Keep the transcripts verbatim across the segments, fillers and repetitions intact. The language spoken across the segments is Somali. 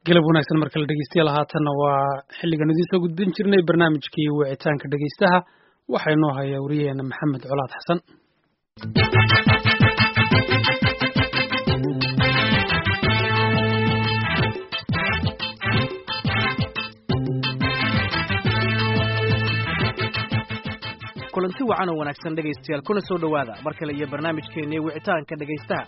galab wanaagsan markale dhegeystayaal haatanna waa xilligan idiin soo gudbin jirnay barnaamijkii wicitaanka dhegeystaha waxaa inoo haya wariyaheena maxamed colaad xasan. kulanti wacan oo wanaagsan dhegeystayaal kuna soo dhawaada mar kale iyo barnaamijkeennii wicitaanka dhegeystaha.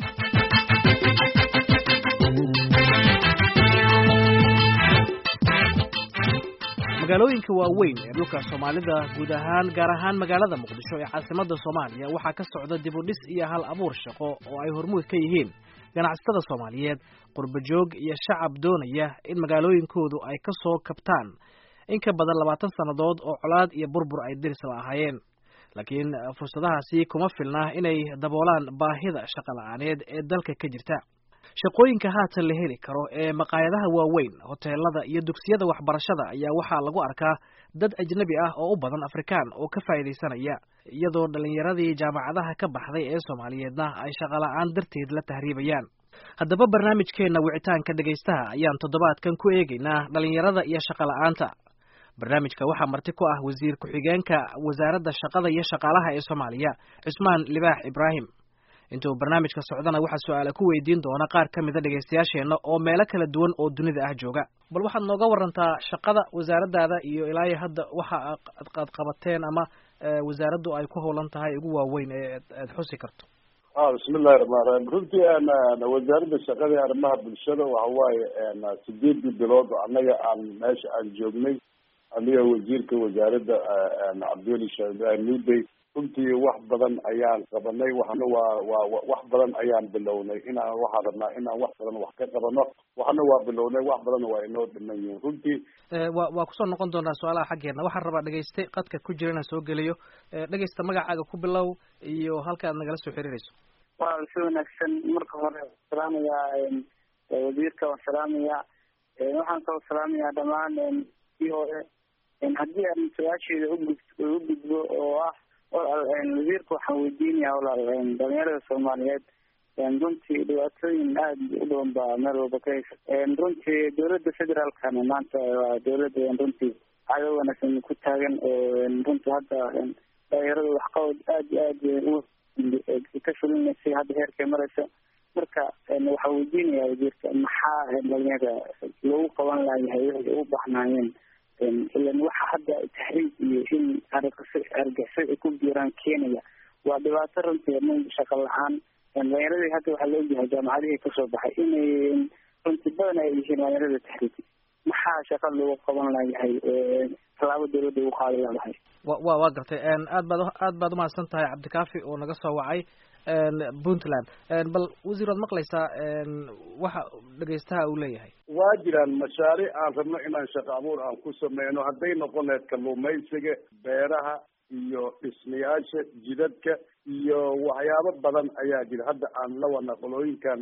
magaalooyinka waaweyn ee dhulka Soomaalida guud ahaan gaar ahaan magaalada Muqdisho ee caasimadda Soomaaliya waxaa ka socda dib u dhis iyo hal abuur shaqo oo ay hormuud ka yihiin ganacsatada Soomaaliyeed, qurba joog iyo shacab doonaya in magaalooyinkoodu ay ka soo kabtaan in ka badan labaatan sanadood oo colaad iyo burbur ay diris lahaayeen. laakiin fursadahaasi kuma filna inay daboolaan baahida shaqo la'aaneed ee dalka ka jirta. shaqooyinka haatan la heli karo ee maqaayadaha waaweyn, hoteelada iyo dugsiyada waxbarashada ayaa waxaa lagu arkaa dad ajnabi ah oo u badan Afrikaan oo ka faa'iideysanaya, iyadoo dhalinyaradii jaamacadaha ka baxday ee Soomaaliyeedna ay shaqo la'aan darteed la tahriibayaan. haddaba barnaamijkeena wicitaanka dhegeystaha ayaan toddobaadkan ku eegaynaa dhalinyarada iyo shaqo la'aanta. barnaamijka waxaa marti ku ah wasiir ku-xigeenka wasaaradda shaqada iyo shaqaalaha ee Soomaaliya, Cusmaan Libaax Ibraahim. intuu barnaamijka socdana waxaa su'aalo ku weydiin doona qaar ka mid a dhegeystayaasheena oo meelo kala duwan oo dunida ah jooga. bal waxaad nooga warantaa shaqada wasaaraddaada iyo ilaa hadda waxa aad qabateen ama wasaaraddu ay ku howlan tahay ugu waaweyn ee aad xusi karto. ah bismillahi rahmaani rahiim. runtii aan wasaaradda shaqada iyo arrimaha bulshada waxa waaye sideedii bilood annaga aan meesha aan joognay aniga wasiirka wasaaradda cabdiweli sheekh ibraahim nuudey runtii wax badan ayaan qabanay. waxna waa waa wax badan ayaan bilownay inaan waxaan rabnaa inaan wax badan wax ka qabano. waxna waa bilownay wax badan waa inoo dhiman yihiin runtii. waa waa kusoo noqon doonaa su-aalaha xaggeena. waxaan rabaa dhegeyste qadka ku jira inaan soo geliyo. dhegeysta magacaaga ku bilow iyo halka aad nagala soo xiriirayso. waa si wanaagsan. marka hore salaamayaa wasiirka, waan salaamayaa waxaan kaloo salaamayaa dhammaan v o a haddii aan su-aasheeda u gudbo oo ah wasiirka waxaan weydiinayaa walaal dhalinyarada Soomaaliyeed runtii dhibaatooyin aada u badan baa meel walba ka haysa. runtii dowladda federaalkana maanta waa dowladda runtii caado wanaagsan ku taagan oo runtii hadda dhalinyarada waxqabad aada iyo aada ka fulinaysay hadda heerkay maraysa. marka waxaan weydiinayaa wasiirka maxaa dhalinyarada loogu qaban lahayahay waxay u baxnaayeen ilan waxa hadda tahriib iyo in argagixisada ay ku biiraan keenaya waa dhibaato runtii ma shaqo la-aan. dhalinyaradii hadda waxaa loo yahay jaamacadihii kasoo baxay inay runtii badan ay yihiin dhalinyarada tahriib. maxaa shaqa loogu qaban layahay tallaabo dowladda ugu qaadi lahayd? wa wa waa gartay. aad baad aad baad umahadsan tahay cabdikaafi oo naga soo wacay puntland. bal wasiir waad maqlaysaa waxa dhegeystaha uu leeyahay. waa jiraan mashaariic aan rabno inaan shaqo abuur aan ku sameyno hadday noqon lahayd kalluumaysiga, beeraha iyo dhismayaasha jidadka iyo waxyaabo badan ayaa jira. hadda aan la wadna qolooyinkan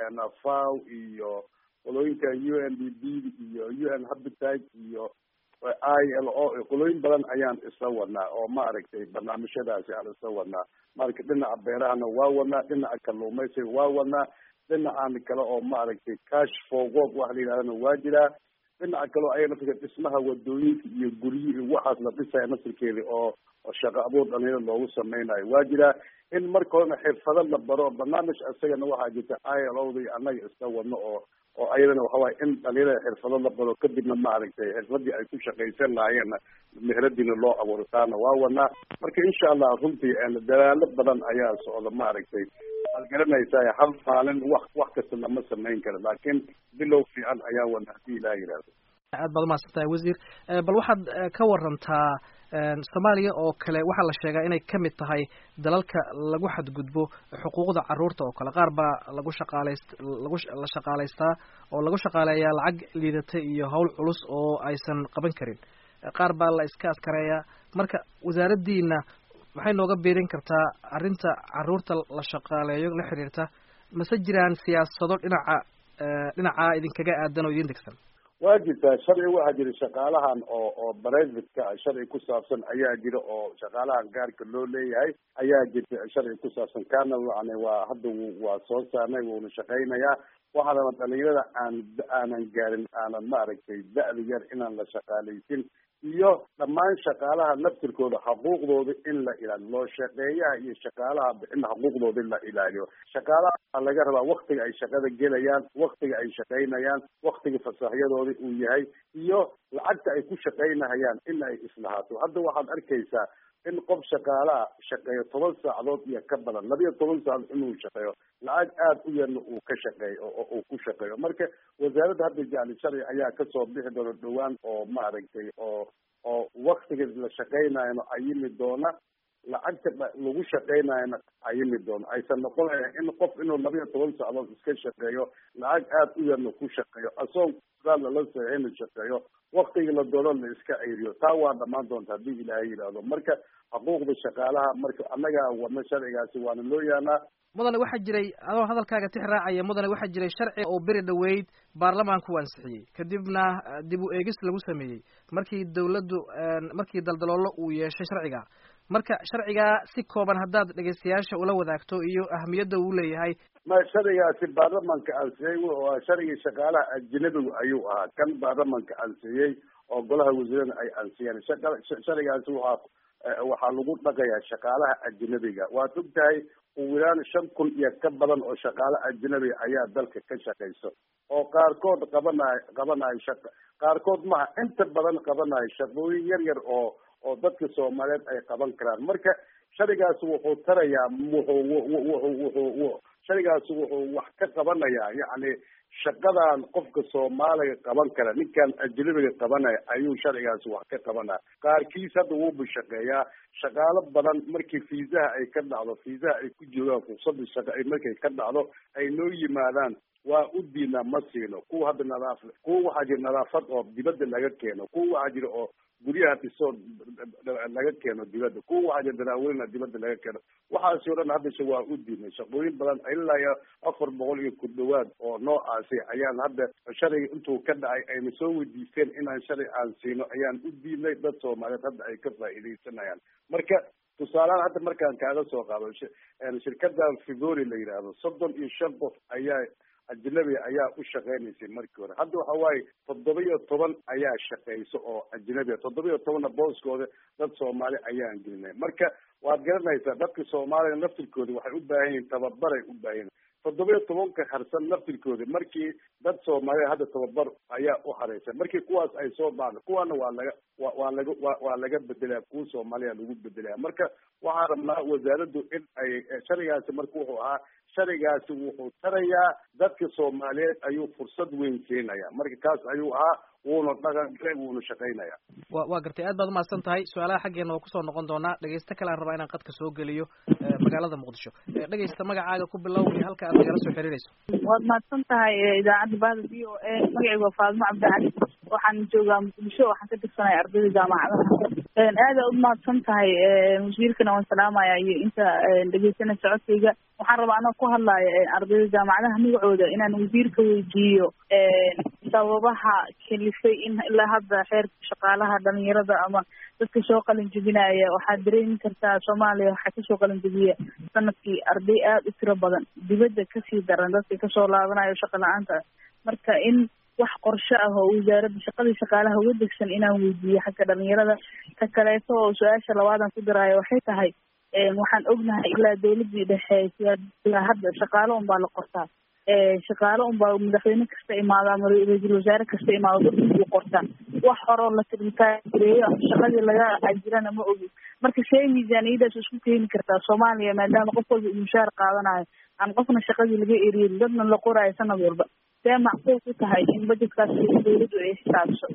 faw iyo qolooyinka u n d b iyo u n habitat iyo I L O qolooyin badan ayaan isla wadnaa oo ma aragtay barnaamijyadaasi aan isla wadnaa. marka dhinaca beerahana waa wadnaa, dhinaca kalluumaysiga waa wadnaa, dhinacaan kale oo ma aragtay cash for work waxa la yidhahdana waa jiraa. dhinaca kale aya naftiga dhismaha wadooyinka iyo guryi iyo waxaas la dhisaya nasirkeeda oo oo shaqo abuur dhalinyarada loogu sameynayo waa jiraa. in marka horena xirfado la baro barnaamij isagana waxaa jirta I L O da annaga isla wadno oo oo ayadana waxa waaye in dhalinyarada xirfado la baro kadibna ma aragtay xirfadii ay ku shaqaysan lahaayeenna meheradiina loo abuuritaana waa wadnaa. marka insha allah runtii dadaalo badan ayaa socda ma aragtay. waad garanaysaa hal maalin wax wax kasta lama samayn karo laakiin bilow fiican ayaa wadna hadii ilaa yidhaahdo. aad baad umahadsan tahay wasiir. bal waxaad ka warantaa Soomaaliya oo kale waxaa la sheegaa inay ka mid tahay dalalka lagu xadgudbo xuquuqda carruurta oo kale. qaar baa lagu shaqaalayst lagu la shaqaalaystaa oo lagu shaqaaleeyaa lacag liidata iyo hawl culus oo aysan qaban karin. qaar baa la iska askareeyaa. marka wasaaraddiina waxay nooga biirin kartaa arrinta carruurta la shaqaaleeyo la xiriirta. mase jiraan siyaasado dhinaca dhinaca idinkaga aadan oo idin degsan? waa jirtaa sharci waxaa jira shaqaalahan oo oo privateka sharci ku saabsan ayaa jira oo shaqaalahan gaarka loo leeyahay ayaa jirta sharci ku saabsan. kaana yani waa hadda waa soo saarnay wuuna shaqaynayaa waxaa raba dhalinyarada aan aanan gaarin aanan maaragtay da-da yar inaan la shaqaalaysin iyo dhammaan shaqaalaha naftirkooda xuquuqdooda in la ilaaliyo loo shaqeeyaha iyo shaqaalaha in xuquuqdooda in la ilaaliyo shaqaalaha waxaa laga rabaa waktiga ay shaqada gelayaan waktiga ay shaqaynayaan waktiga fasaxyadooda uu yahay iyo lacagta ay ku shaqaynahayaan in ay islahaato hadda waxaad arkaysaa in qof shaqaalaha shaqeeyo toban saacadood iyo ka badan labiyo toban saacadood inuu shaqeeyo lacag aada u yarna uu ka shaqeeyo oo uu ku shaqeeyo marka wasaaradda hadda jacli sharci ayaa kasoo bixi doona dhawaan oo maaragtay oo oo waktiga la shaqaynayana ayimi doona lacagta lagu shaqaynayana ayimi doona aysan noqonayn in qof inuu labiyo toban saacadood iska shaqeeyo lacag aada u yarna ku shaqeeyo asoon lala saxina shaqeeyo waktiga la doono la iska ceyriyo taa waa dhamaan doonta haddii ilaahay yidhaahdo marka xuquuqda shaqaalaha marka annaga wadna sharcigaasi waana loo yaalaa mudane waxaa jiray adoo hadalkaaga tix raacaya mudane waxaa jiray sharci oo beri dhaweyd baarlamaanku u ansixiyey kadibna dib u eegis lagu sameeyey markii dawladdu markii daldaloolo uu yeeshay sharciga marka sharcigaa si kooban haddaad dhegeystayaasha ula wadaagto iyo ahamiyadda uu leeyahay ma sharcigaasi baarlamanka ansixiyey waa sharcigii shaqaalaha ajnabigu ayuu ahaa kan baarlamanka ansixiyey oo golaha wasiirada ay ansixiyeen sharcigaasi waxaa waxaa lagu dhaqayaa shaqaalaha ajnabiga waad og tahay ugu yaraan shan kun iyo ka badan oo shaqaale ajnabi ayaa dalka ka shaqayso oo qaarkood qabanayo qabanayo shaqa qaarkood maha inta badan qabanayo shaqooyin yar yar oo oo dadka soomaaliyeed ay qaban karaan marka sharcigaasi wuxuu tarayaa wuxuu wuxuu sharcigaasi wuxuu wax ka qabanayaa yacni shaqadan qofka soomaaliga qaban kara ninkan ajnabiga qabanaya ayuu sharcigaasi wax ka qabanaya qaarkiis hadda wuuba shaqeeyaa shaqaalo badan markii fiisaha ay ka dhacdo fiisaha ay ku joogaan fursada shaqa ay markay ka dhacdo ay noo yimaadaan waa u diinaa ma siino kuwa hadda nadaaf kuwa waxaa jira nadaafad oo dibadda laga keeno kuwa waxaa jira oo guryaha dhisoo laga keeno dibadda kuwa waxaa jira daraaweyna dibadda laga keeno waxaasi o dhan haddase waa u diinay shaqooyin badan ilaa iyo afar boqol iyo ku dhawaad oo noocaasi ayaan hadda sharciga intuu ka dhacay ayna soo weydiisteen inaan sharci aan siino ayaan u diinay dad soomaaliyeed hadda ay ka faa'iidaysanayaan marka tusaalehaan hadda markaan kaaga soo qaado shirkadan fibori la yidhaahdo soddon iyo shan qof ayaa ajnabi ayaa u shaqaynaysay markii hore hadda waxa waaye toddoba iyo toban ayaa shaqayso oo ajnabiya toddoba iyo tobanna booskooda dad soomaali ayaan gelinay marka waad garanaysaa dadka soomaaliga naftirkooda waxay u baahan yihiin tababaray u baahan yihin toddoba iyo tobanka harsan naftirkooda markii dad soomaaliya hadda tababar ayaa u hareysa markii kuwaas ay soo baxda kuwaana waa laga wa waa laga wa waa laga bedelaya kuwa soomaaliya lagu bedelaya marka waxaa rabnaa wasaaraddu in ay sharcigaasi marka wuxuu ahaa sharcigaasi wuxuu tarayaa dadka soomaaliyeed ayuu fursad weyn keenaya marka kaas ayuu ahaa wuuna dhaqan galay wuuna shaqaynaya wa waa gartay aad baad umahadsan tahay su-aalaha xaggeena waa kusoo noqon doonaa dhegeysta kale aan rabaa inaan qadka soo geliyo magaalada muqdisho dhegeysta magacaaga ku bilow iyo halka aad nagala soo xiriirayso waad mahadsan tahay idaacadda bahda v o a magacayga waa faadimo cabdicali waxaan joogaa muqdisho waxaan ka tirsanaya ardayda jaamacadaha aada umahadsan tahay wasiirkana waan salaamaya iyo inta dhegeysana socodkayga waxaan rabaa anoo ku hadlaya ardayda jaamacadaha magacooda inaan wasiirka weydiiyo sababaha kalifay in ilaa hadda xeerka shaqaalaha dhalinyarada ama dadka soo qalin jebinaya waxaad dareemi kartaa soomaaliya waxaa kasoo qalin jebiya sanadkii arday aada u tiro badan dibadda kasii daran dadka kasoo laabanayo shaqa la-aanta marka in wax qorsho ah oo wasaaradda shaqadii shaqaalaha uga degsan inaan weydiiyo xagga dhalinyarada ta kaleeto oo su-aasha labaadan ku daraayo waxay tahay waxaan ognahay ilaa dawladii dhexe ilaa hadda shaqaalo un baa la qortaa shaqaalo un baa madaxweyne kasta imaada ama ra-iisul wasaare kasta imaado dadkuu qortaa wax horoo la tirmikaareeyo shaqadii laga ajirana ma ogi marka see miisaaniyadaas isku keeni kartaa soomaaliya maadaama qof walba uu mushaar qaadanayo aan qofna shaqadii laga eriyin dadna la qoraayo sanad walba see macquul ku tahay in budgetkaas dawladdu ay xisaabiso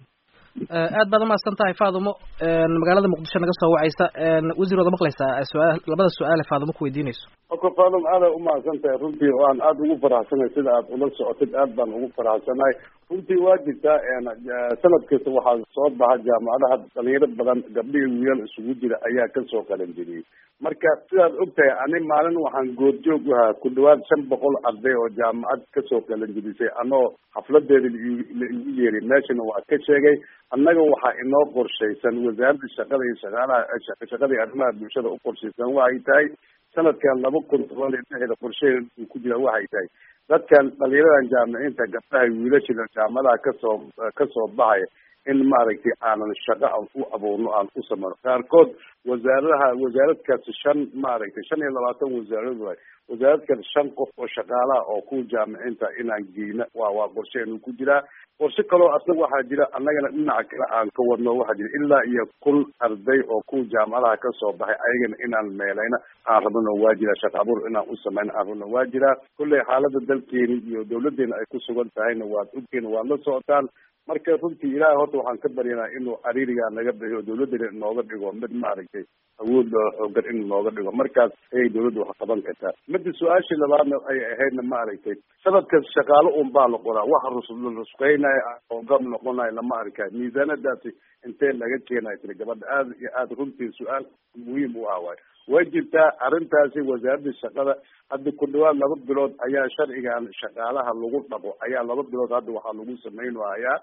aad baad umahadsan tahay faadumo magaalada muqdisho naga soo wacaysa wasiir waad maqlaysaa su-aal labada su-aale faadumo ku weydiinayso marka faadum aada umahadsan tahay runtii waan aada ugu faraxsanay sida aad ula socotid aad baan ugu faraxsanahay runtii waa jirtaa sanad kasta waxaa soo baxa jaamacadaha dhalinyaro badan gabdhihii wiilal isugu jira ayaa kasoo qalan jiriyey marka sidaad og tahay ani maalin waxaan goorjoog u ahaa ku dhawaad shan boqol arday oo jaamacad kasoo qalan jirisay anoo xafladeeda la igu yeeray meeshana waa ka sheegay annaga waxaa inoo qorshaysan wasaaradda shaqada iyo shaqaalaha shaqada iyo arrimaha bulshada u qorshaysan waxay tahay sanadkan laba kun toban iyo lixda qorsheheeda uu ku jira waxay tahay dadkan dhalinyaradan jaamiciinta gabdhaha wiilashina jaamadaha kasoo kasoo baxaya in maaragtay aanan shaqo aan u abuurno aan u sameyno qaarkood wasaaradaha wasaaradkaasi shan maaragtay shan iyo labaatan wasaarad waay wasaaradkan shan qof oo shaqaalaha oo kuwa jaamiciinta inaan geyna waa waa qorsheenu ku jiraa qorshe kaloo asna waxaa jira annagana dhinaca kale aan ka wadno waxaa jira ilaa iyo kun arday oo kuwa jaamacadaha kasoo baxay ayagana inaan meelayna aan rabno waa jira shaqo abuur inaan u sameyno aan rabno waa jiraa kulley xaalada dalkeeni iyo dawladeena ay ku sugan tahayna waad ogteena waad la socotaan marka runtii ilaahay horta waxaan ka baryanaa inuu cariirigaa naga bixiyo dawladana inooga dhigo mid maaragtay awood xoogan in nooga dhigo markaas ayay dawladda wax qaban kartaa mida su-aashii labaadna ay ahaydna maaragtay sanadkas shaqaalo un baa la qoraa waxa rusqeynaya hoogam noqonayo lama arkayo miisaanadaasi intee laga keenayo tiri gabadha aada iyo aada runtii su-aal muhiim u ah waay way jirtaa arrintaasi wasaaradda shaqada hadda ku dhawaad laba bilood ayaa sharcigan shaqaalaha lagu dhaqo ayaa laba bilood hadda waxaa lagu samaynayaa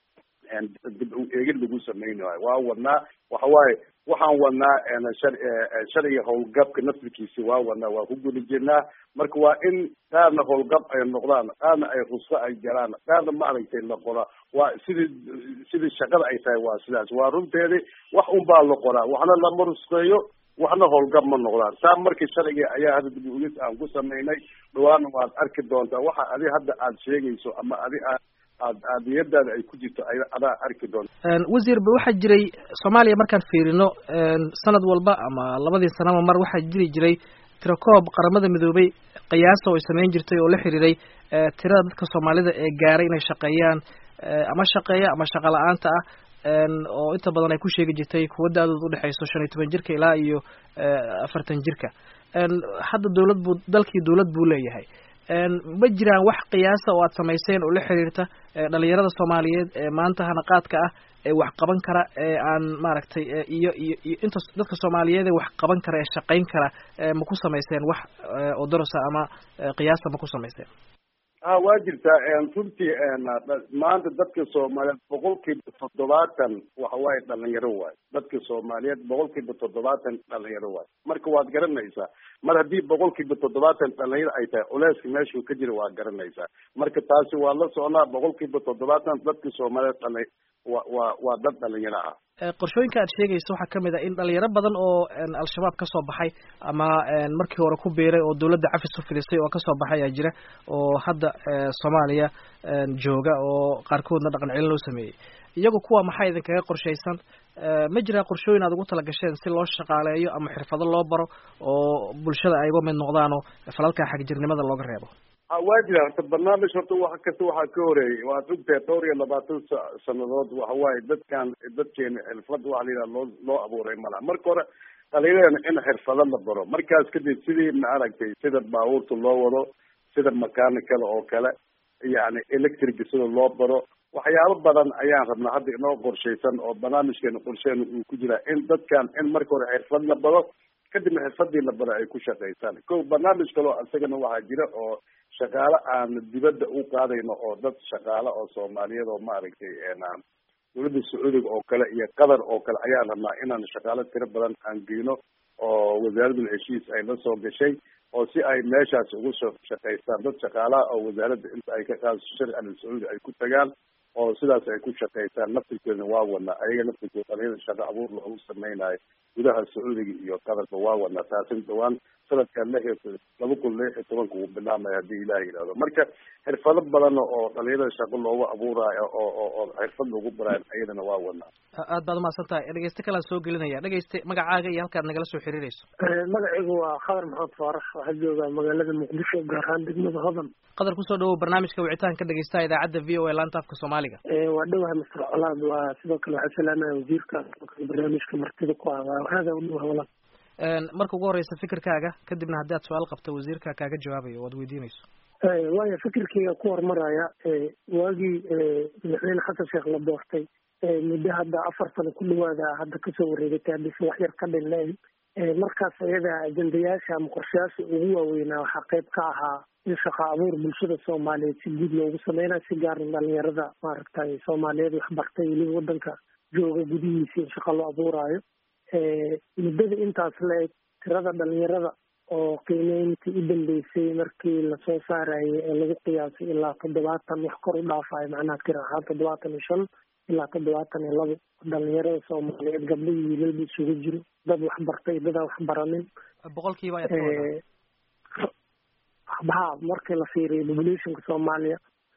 dib u eegid lagu samaynayo waa wadnaa waxa waaye waxaan wadnaa shar sharciga howlgabka naftirkiisi waa wadnaa waa ku gudi jirnaa marka waa in qaarna howlgab ay noqdaan qaarna ay rusqo ay galaan qaarna maaragtay la qoraa waa sidii sidii shaqada ay tahay waa sidaas waa runteedii wax un baa la qoraa waxna lama rusqeeyo waxna howlgab ma noqdaan saa markii sharciga ayaa hadda dib uegis aan ku samaynay dhawaana waad arki doontaa waxa adi hadda aada sheegayso ama adi aad aad aadiyadaada ay ku jirto ay adaa arki doonta wasiir ba waxaa jiray soomaaliya markaan fiirino sanad walba ama labadii sanaba mar waxaa jiri jiray tirakoob qaramada midoobay qiyaasa oo ay samayn jirtay oo la xiriiray tirada dadka soomaalida ee gaaray inay shaqeeyaan ama shaqeeya ama shaqa la-aanta ah oo inta badan ay ku sheegi jirtay kuwa da-dooda udhexeyso shan iyo toban jirka ilaa iyo afartan jirka hadda dawlad buu dalkii dawlad buu leeyahay ma jiraan wax qiyaasa oo aad samayseen oo la xiriirta dhalinyarada soomaaliyeed ee maanta hanaqaadka ah ee wax qaban kara ee aan maaragtay iyo iyo iyo inta dadka soomaaliyeed ee wax qaban kara ee shaqayn kara ma ku samayseen wax oo darasa ama qiyaasa ma ku samayseen ha waa jirtaa runtii maanta dadka soomaaliyeed boqolkiiba toddobaatan waxa waaye dhalinyaro waayo dadka soomaaliyeed boqolkiiba toddobaatan dhalinyaro waayo marka waad garanaysaa mar haddii boqolkiiba toddobaatan dhalinyaro ay tahay culeyska meeshuu ka jira waad garanaysaa marka taasi waa la socnaa boqolkiiba toddobaatan dadka soomaaliyeed dhali wa waa waa dad dhalinyaro ah qorshooyinka aad sheegayso waxaa kamid ah in dhalinyaro badan oo al-shabaab kasoo baxay ama markii hore ku biiray oo dawladda cafis u filisay oo kasoo baxay ayaa jira oo hadda soomaaliya jooga oo qaarkoodna dhaqan celin loo sameeyey iyagu kuwa maxaa idinkaga qorshaysan ma jiraa qorshooyin aad ugu talagasheen si loo shaqaaleeyo ama xirfado loo baro oo bulshada ay uga mid noqdaan oo falalka xagjirnimada looga reebo waa jira horta barnaamij horta wax kasta waxaa ka horeeyay waad ogtahay dhowr iyo labaatan sanadood waxa waaye dadkan dadkeena xirfad waxa la yidhaha loo loo abuuray malaha marka hore dhalinyarana in xirfado la baro markaas kadib sidii maaragtay sida baabuurta loo wado sida makanikada oo kale yani electrica sida loo baro waxyaabo badan ayaan rabnaa hadda inoo qorshaysan oo barnaamijkeena qorsheena uu ku jiraa in dadkan in marka hore xirfad la baro kadibna xirfadii la baro ay ku shaqaysaan ko barnaamij kaloo isagana waxaa jira oo shaqaale aan dibadda u qaadayno oo dad shaqaale oo soomaaliyeed oo maaragtay dawladda sacuudiga oo kale iyo qatar oo kale ayaan rabnaa inaan shaqaale tiro badan aan geyno oo wasaaradul heshiis ay la soo gashay oo si ay meeshaas ugu soo shaqaystaan dad shaqaalaha oo wasaaradda inta ay ka qaadso sharci al sacuudi ay ku tagaan oo sidaas ay ku shaqaystaan naftirkeedna waa wadnaa ayaga naftirkeed dhalinyada shaqo abuur loogu sameynayo gudaha sacuudiga iyo qatarba waa wadnaa taasin dhawaan sanadka lix iyo laba kun lix iyo tobanka uu bilaamaya haddii ilaah yidhahdo marka xirfado badan oo dhalinyarada shaqo loogu abuuraayo oo oo oo xirfad lagu baraayo ayadana waa wadnaa aad baad umahadsan tahay dhegeyste kalaan soo gelinaya dhegeyste magacaaga iyo halkaad nagala soo xiriirayso magacaygu waa khadar maxamed faarax waxaa joogaa magaalada muqdisho gaar ahaan degmada hodan qadar kusoo dhawow barnaamijka wicitaanka dhegeystaha idaacadda v o a laanta afka soomaaliga waa dhawaha mister colaad waa sidoo kale waxaa salaamaya wasiirka barnaamijka martida ku ah hada u dhawaha walaal marka ugu horeysa fikirkaaga kadibna haddii aad su-aal qabto wasiirka kaaga jawaabayo waad weydiinayso waaya fikirkayga ku hormaraya waagii madaxweyne xasan sheekh la doortay muddo hadda afar sano ku dhawaada hadda kasoo wareegatay haddisi wax yar ka dhinnayn markaas ayada ajendayaasha ama qorshayaasha ugu waaweynaa waxaa qayb ka ahaa in shaqa abuur bulshada soomaaliyeed si guud loogu sameynayo si gaaran dhalinyarada maaragtay soomaaliyeed waxbartay weliba wadanka jooga gudihiisa in shaqa loo abuuraayo muddada intaas la-eg tirada dhalinyarada oo qiimeyntii u dambeysay markii lasoo saarayay ee lagu qiyaasay ilaa toddobaatan wax kor u dhaafayo macnaha tir ahaan toddobaatan iyo shan ilaa toddobaatan iyo labo dhalinyarada soomaaliyeed gabdho iyo wiilalba isugu jiro dad waxbartay dadaan waxbaranin boqolkiiba ha markii la fiiriyo populationka soomaaliya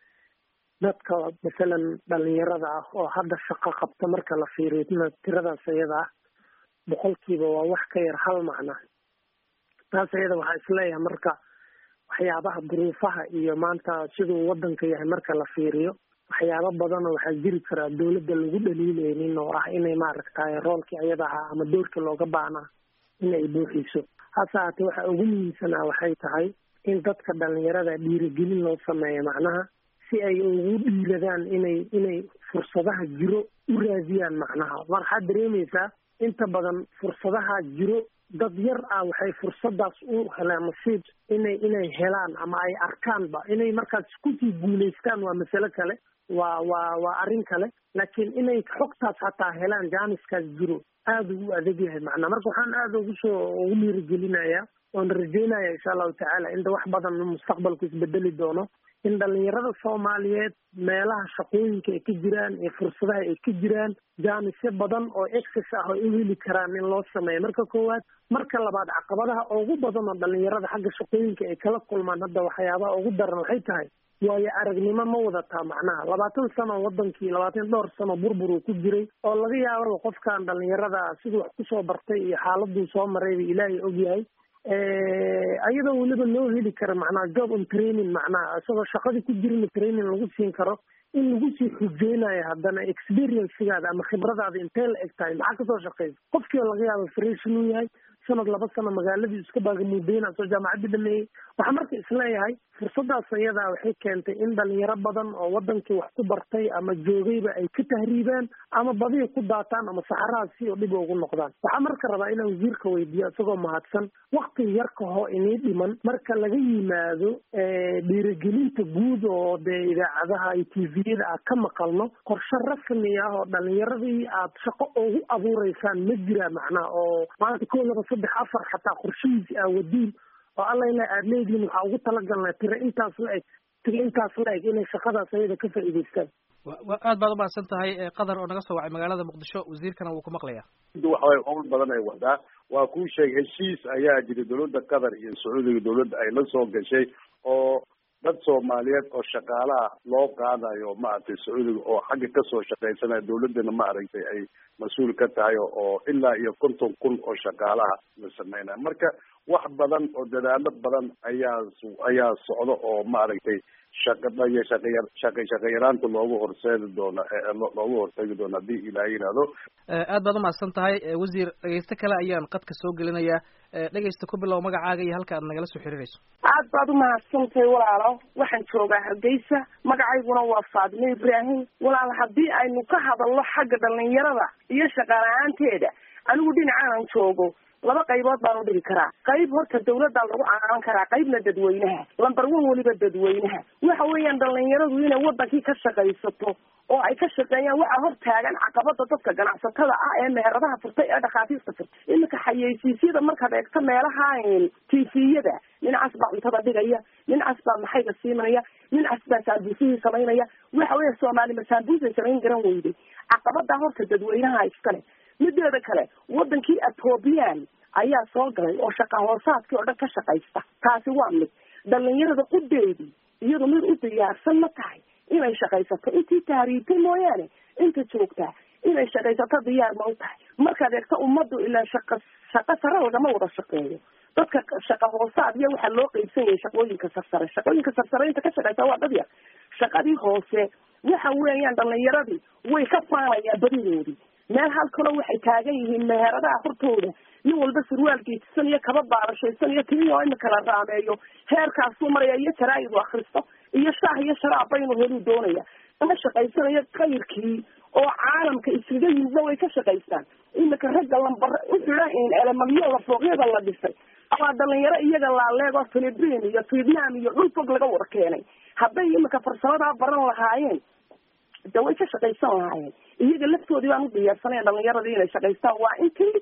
dadka masalan dhalinyarada ah oo hadda shaqo qabta marka la fiiriyo tiradaas iyada ah boqolkiiba waa wax ka yar hal macna taas iyada waxaa isleeyahay marka waxyaabaha duruufaha iyo maanta siduu wadanka yahay marka la fiiriyo waxyaabo badan oo waxaa jiri karaa dawladda lagu dhaliileynin oo ah inay maaragtay roolkii ayada ahaa ama doorkii looga baahnaa inay buuxiso hase haatee waxa ugu muhiimsanaa waxay tahay in dadka dhalinyarada dhiirigelin loo sameeyo macnaha si ay ugu dhiiradaan inay inay fursadaha jiro u raadiyaan macnaha waxaad dareemaysaa inta badan fursadaha jiro dad yar ah waxay fursadaas u helaan nasiib inay inay helaan ama ay arkaanba inay markaas kusii guulaystaan waa masalo kale waa waa waa arrin kale laakiin inay xogtaas hataa helaan jaaniskaas jiro aada ugu adag yahay macnaa marka waxaan aada ugu soo ugu dhiirigelinayaa oon rajeynaya insha allahu tacaala inta wax badan mustaqbalku isbedeli doono in dhalinyarada soomaaliyeed meelaha shaqooyinka ay ka jiraan iyo fursadaha ay ka jiraan jaanisyo badan oo excess ah oo u heli karaan in loo sameeyo marka koowaad marka labaad caqabadaha ugu badan oo dhalinyarada xagga shaqooyinka ay kala kulmaan hadda waxyaabaha ugu daran waxay tahay waayo aragnimo ma wadataa macnaha labaatan sano wadankii labaatan dhowr sano burbur uu ku jiray oo laga yaababa qofkan dhalinyarada siduu wax kusoo bartay iyo xaaladuu soo marayba ilaahay ogyahay ayadoo weliba loo heli karo macnaha job on training macnaha isagoo shaqadii ku jirina training lagu siin karo in lagu sii xujeynayo haddana experiencegaada ama khibradaada intee la eg tahay maxaa kasoo shaqeysa qofkii oo laga yaaba fresh inuu yahay sanad laba sano magaaladii iska baagamuudeyna soo jaamacadii dhameeyey waxaa marka isleeyahay fursadaas ayadaa waxay keentay in dhalinyaro badan oo wadankii wax ku bartay ama joogayba ay ka tahriibaan ama badiya ku daataan ama saxarahaasi oo dhib ugu noqdaan waxaa marka rabaa inaan wasiirka weydiiyo isagoo mahadsan wakti yar kahoo inii dhiman marka laga yimaado dhiirigelinta guud oo dee idaacadaha iyo t v-yada aad ka maqalno qorshe rasmi ah oo dhalinyaradii aad shaqo ugu abuureysaan ma jira macnaha oo maanta koo laba saddex afar xataa qorshihiisi aa wadiin oo alla ila aad leedihiin waxaa ugu talagalnaa tira intaas la eg tira intaas la eg inay shaqadaas ayada ka faa'iidaystaan aad baad umahadsan tahay qadar oo naga soo wacay magaalada muqdisho wasiirkana wuu ku maqlayaa waxaway howl badan ay wadaa waa kuu sheegay heshiis ayaa jira dawladda qatar iyo sacuudiga dawladda ay la soo gashay oo dad soomaaliyeed oo shaqaalaha loo qaadayo maaragtay sacuudiga oo xagga kasoo shaqaysanaya dawladdana maaragtay ay mas-uul ka tahay oo ilaa iyo konton kun oo shaqaalaha la sameynaya marka wax badan oo dadaalo badan ayaa ayaa socda oo maaragtay shaqada iyo shaqaya shaqa shaqayaraanta loogu horseedi doono loogu horseedi doono haddii ilaaha yidhaahdo aad baad umahadsan tahay wasiir dhegeysto kale ayaan qadka soo gelinayaa dhegeysta ku bilow magacaaga iyo halka aad nagala soo xiriirayso aad baad umahadsantahay walaalo waxaan joogaa hargeysa magacayguna waa faadime ibraahim walaal haddii aynu ka hadalno xagga dhalinyarada iyo shaqala-aanteeda anigu dhinacaanan joogo laba qaybood baan u dhigi karaa qayb horta dawladda lagu caawan karaa qaybna dadweynaha lambar one weliba dadweynaha waxa weeyaan dhalinyaradu inay wadankii ka shaqaysato oo ay ka shaqeeyaan waxaa hor taagan caqabada dadka ganacsatada ah ee meheradaha furtay ee dhakhaatiirta furtay iminka xayeysiisyada markaad eegto meelaha tifiyada nincaas baa cuntada dhigaya nincaas baa maxayga siimanaya nincaas baa saambuusihii samaynaya waxa weya soomaali ma saambuusay samayn garan weyday caqabadaa horta dadweynaha iskale mideeda kale wadankii ethoobiyan ayaa soo galay oo shaqa hoosaadkii oo dhan ka shaqaysta taasi waa mid dhalinyarada qudeedii iyadu mid u diyaarsan ma tahay inay shaqaysato intii tahriibtay mooyaane inta joogtaa inay shaqaysato diyaar ma u tahay markaad eegto ummaddu ilaa shaqa shaqo sare lagama wada shaqeeyo dadka shaqa hoosaad iyo waxaa loo qeybsan yahay shaqooyinka sarsare shaqooyinka sarsare inta ka shaqaysa waa dad yar shaqadii hoose waxa weeyaan dhalinyaradii way ka faanayaan badidoodii meel halkalo waxay taagan yihiin meheradaha hortooda nin walba surwaal geetisan iyo kaba baarashaysan iyo timi oo imika la raameeyo heerkaasuu maraya iyo jaraa'idu akristo iyo shaah iyo sharaab baynu heluu doonaya ama shaqaysanayo kayrkii oo caalamka iskaga yimidna way ka shaqaystaan imika ragga lambar uxidha elemalyo la fooqyada la dhisay ama dhalinyaro iyaga laaleego philippine iyo vietnam iyo dhul fog laga wada keenay hadday imika farsamadaa baran lahaayeen de way ka shaqaysan lahaayeen iyaga laftoodii baan u diyaarsanaya dhalinyaradii inay shaqaystaan waa intii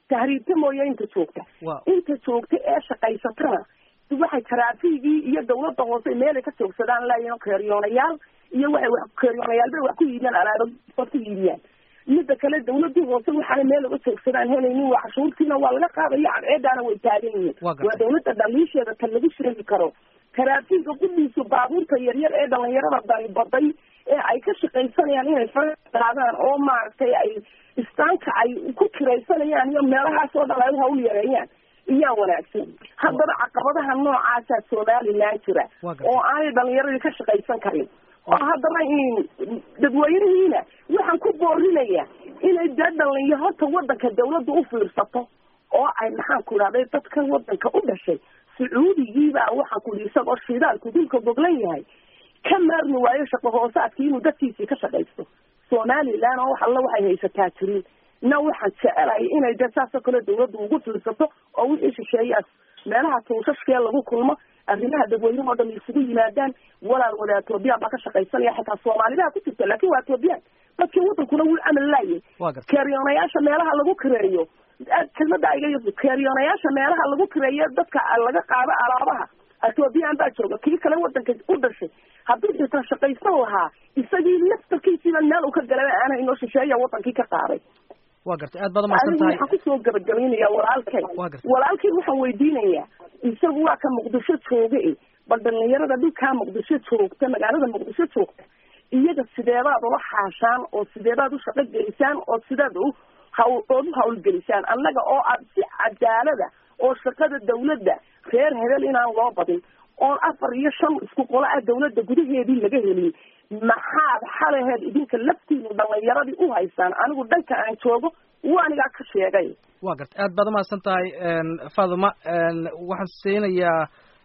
tahriibta mooye inta joogta inta joogta ee shaqaysatana waxay taraafigii iyo dawladda hoose meelay ka joogsadaan laayiin keeriyoonayaal iyo waxay wax keeriyoonayaal bay wax ku iibiyaan alaabo ku iibiyaan midda kale dawladda hoose waxaana meel uga joogsadaan helaynin waa cashuurtiina waa laga qaadaya cadceedaana way taagan yihiin waa dawladda dhaliisheeda tan lagu sheegi karo taraafiga guddiisu baabuurta yaryar ee dhalinyarada dari baday ee ay ka shaqaysanayaan inay fara qaadaan oo maaragtay ay istaanka ay ku kiraysanayaan iyo meelahaas oo dhan ay hawl yareeyaan iyaa wanaagsan haddaba caqabadaha noocaasa somaliland jira oo aanay dhalinyaradii ka shaqaysan karin oo haddaba in dadweynihiina waxaan ku boorinaya inay dee dhalinyaro horta wadanka dawladda u fiirsato oo ay maxaan ku idhahday dadka wadanka u dhashay sacuudigiibaa waxaan ku idhi isagoo shidaalku dhulka boglan yahay ka maarmi waayo shaqo hoosaadkii inuu dadkiisii ka shaqaysto somaliland oo wax alla waxay haysataa jirin na waxaan jecelahay inay dee saasoo kale dawladda ugu fiirsato oo wixii shisheeyaas meelaha tuushashkee lagu kulmo arrimaha dadweynaha oo dhan isugu yimaadaan walaal wada etoobiyaan baa ka shaqaysanaya xitaa soomaalidaa ku jirta laakiin waa etoobiyaan dadkii wadankuna wuu camal laayay keeriyoonayaasha meelaha lagu kireeyo kelmada ayga keeriyoonayaasha meelaha lagu kireeyo dadka laga qaado alaabaha etoobiyaan baa jooga kii kale wadanka u dhashay hadduu xitaa shaqaysan lahaa isagii laftarkiisiiba meel uu ka galay aana inoo shisheeya wadankii ka qaaday waa gartay aad baad umahadsan tahay waxaan kusoo gabagabaynaya walaalkay walaalkay waxaan weydiinayaa isagu waa ka muqdisho jooga e bal dhalinyarada dhulkaa muqdisho joogta magaalada muqdisho joogta iyaga sideebaad ula xaashaan oo sideebaad u shaqo gelisaan oo sideed u hawl ood u hawlgelisaan annaga oo aad si cadaalada oo shaqada dawladda reer hebel inaan loo badin oon afar iyo shan isku qola ah dawladda gudaheedii laga helin maxaad xalaheed idinka laftiinu dhalinyaradii u haysaan anigu dhanka aan joogo waanigaa ka sheegay waa garta aad baad umahadsan tahay faaduma waxaan siinayaa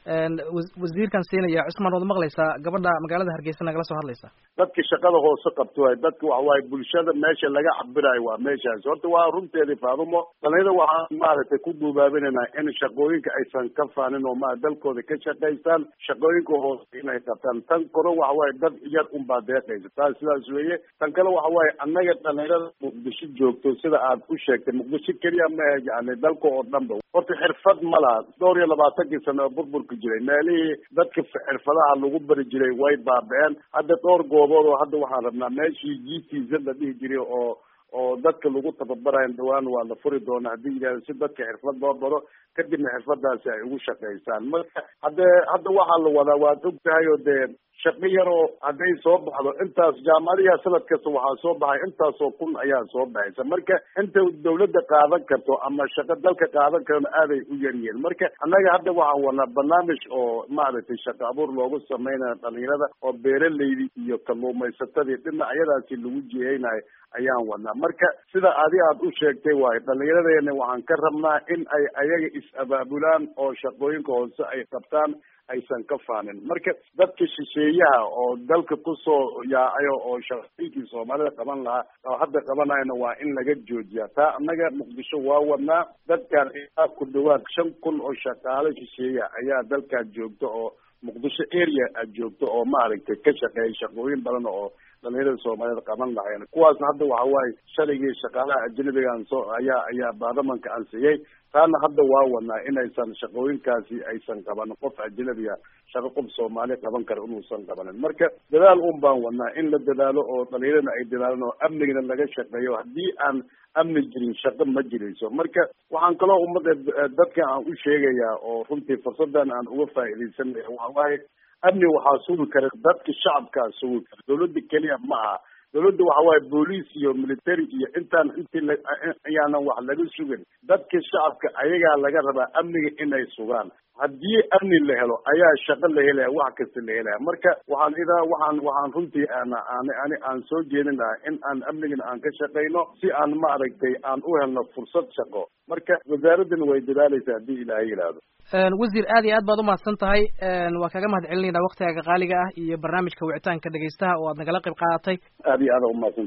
wasiirkan siinaya cusmaan waad maqlaysaa gabadha magaalada hargeysa nagala soo hadlaysa dadka shaqada hoose qabto waay dadka waxa waaye bulshada meesha laga cabirayo waa meeshaas horta waa runteedii faadumo dhalinyada waxaan maaragtay ku duubaabinaynaa in shaqooyinka aysan ka faanin oo ma dalkooda ka shaqaystaan shaqooyinka hoose inay qabtaan tan koro waxa waaye dad yar unbaa deeqaysa taas sidaas weeye tan kale waxa waaye annaga dhalinyarada muqdisho joogto sida aad u sheegtay muqdisho keliya ma ahe yani dalka oo dhanba horta xirfad ma laha dhowr iyo labaatankii sano oo burburka jiray meelihii dadka xirfadaha lagu bari jiray way baaba-een hadda dhowr goobood oo hadda waxaan rabnaa meeshii g t z la dhihi jiray oo oo dadka lagu tababarayo dhawaan waa la furi doona haddii yidhahdo si dadka xirfad loo baro kadibna xirfadaasi ay ugu shaqaystaan marka hadde hadda waxaa la wadaa waad og tahay oo dee shaqo yaroo hadday soo baxdo intaas jaamacadaha sanad kasta waxaa soo baxay intaasoo kun ayaa soo baxaysa marka inta dawladda qaadan karto ama shaqo dalka qaadan karona aaday u yaryihiin marka annaga hadda waxaan wadnaa barnaamij oo maaragtay shaqo abuur loogu sameynayo dhalinyarada oo beeraleydi iyo kalluumaysatadii dhinacyadaasi lagu jiheynayo ayaan wadnaa marka sida adi aad u sheegtay waayo dhalinyaradeena waxaan ka rabnaa in ay ayaga is-abaabulaan oo shaqooyinka hoose ay qabtaan aysan ka faanin marka dadka shisheeyaha oo dalka kusoo yaacayo oo shaqooyinkii soomaalida qaban lahaa oo hadda qabanayana waa in laga joojiyaa taa annaga muqdisho waa wadnaa dadkan ilaa ku dhawaad shan kun oo shaqaale shisheeya ayaa dalkan joogta oo muqdisho area aad joogto oo maaragtay ka shaqeeya shaqooyin badan oo dhalinyarada soomaaliyed qaban lahayn kuwaasna hadda waxa waaye shaligii shaqaalaha ajnabigan soo ayaa ayaa baarlamanka ansiyey taana hadda waa wadnaa inaysan shaqooyinkaasi aysan qabanin qof ajnabiga shaqo qof soomaali qaban kara inuusan qabanin marka dadaal un baan wadnaa in la dadaalo oo dhalinyarana ay dadaalaan oo amnigana laga shaqeeyo haddii aan amni jirin shaqo ma jirayso marka waxaan kaloo ummadda dadka aan u sheegayaa oo runtii fursadan aan uga faa'iidaysanaya waxa waaye amni waxaa sugi kara dadka shacabkaa sugi kara dawladda keliya ma aha dawladda waxa waaye booliis iyo military iyo intaan intii la ayaanan wax laga sugin dadka shacabka ayagaa laga rabaa amniga inay sugaan haddii amni la helo ayaa shaqo la helaya wax kasta la helaya marka waxaan idaa waxaan waxaan runtii aan aan ani aan soo jeedin lahaa in aan amnigana aan ka shaqayno si aan maaragtay aan u helno fursad shaqo marka wasaaraddan way dadaalaysaa haddii ilaahay yidhaahdo wasiir aad iyo aad baad umahadsan tahay waa kaga mahad celinayna waktigaaga qaaliga ah iyo barnaamijka wicitaanka dhegaystaha oo aad nagala qayb qaadatay aad iyo aad umahadsan tahay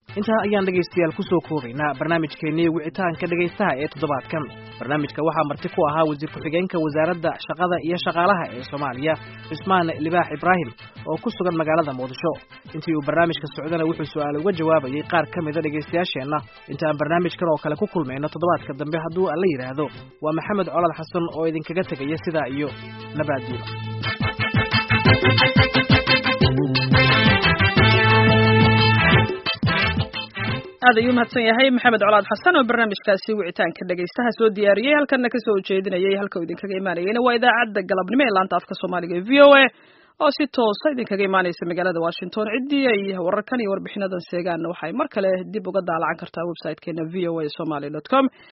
intaa ayaan dhegaystayaal ku soo koobaynaa barnaamijkeennii wicitaanka dhegaystaha ee toddobaadkan barnaamijka waxaa marti ku ahaa wasiir ku-xigeenka wasaaradda shaqada iyo shaqaalaha ee soomaaliya cismaan libaax ibraahim oo ku sugan magaalada muqdisho intii uu barnaamijka socdana wuxuu su'aal uga jawaabayay qaar ka mida dhegaystayaasheenna inta aan barnaamijkan oo kale ku kulmayno toddobaadka dambe hadduu alla yidhaahdo waa maxamed colaad xasan oo idinkaga tegaya sidaa iyo nabaaddiina aad ayuu mahadsan yahay maxamed colaad xasan oo barnaamijkaasi wicitaanka dhegaystaha soo diyaariyey halkana ka soo jeedinayay halka uu idinkaga imaanayayna waa idaacadda galabnimo ee laanta afka soomaaliga ee v o a oo si toosa idinkaga imaanaysa magaalada washington ciddii ay wararkan iyo warbixinadan seegaan waxay mar kale dib uga daalacan kartaa website-keena v o a somaly dot com